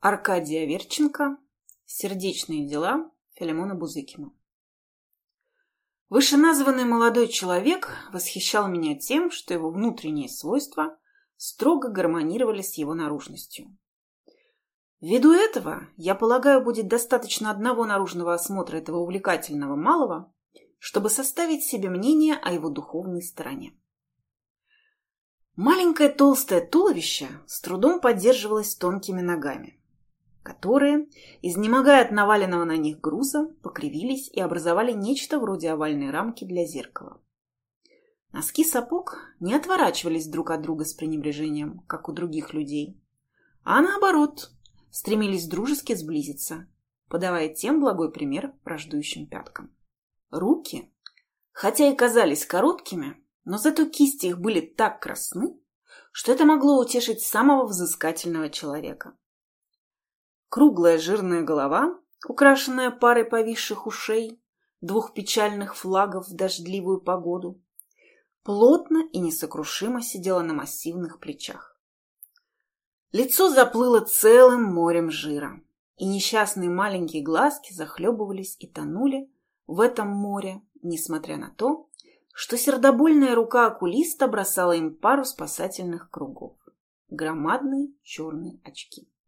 Аркадий Аверченко. Сердечные дела Филимона Бузыкина. Вышеназванный молодой человек восхищал меня тем, что его внутренние свойства строго гармонировали с его наружностью. Ввиду этого, я полагаю, будет достаточно одного наружного осмотра этого увлекательного малого, чтобы составить себе мнение о его духовной стороне. Маленькое толстое туловище с трудом поддерживалось тонкими ногами, которые, изнемогая от наваленного на них груза, покривились и образовали нечто вроде овальной рамки для зеркала. Носки сапог не отворачивались друг от друга с пренебрежением, как у других людей, а наоборот, стремились дружески сблизиться, подавая тем благой пример враждующим пяткам. Руки, хотя и казались короткими, но зато кисти их были так красны, что это могло утешить самого взыскательного человека. Круглая жирная голова, украшенная парой повисших ушей, двух печальных флагов в дождливую погоду, плотно и несокрушимо сидела на массивных плечах. Лицо заплыло целым морем жира, и несчастные маленькие глазки захлебывались и тонули в этом море, несмотря на то, что сердобольная рука окулиста бросала им пару спасательных кругов. Громадные черные очки.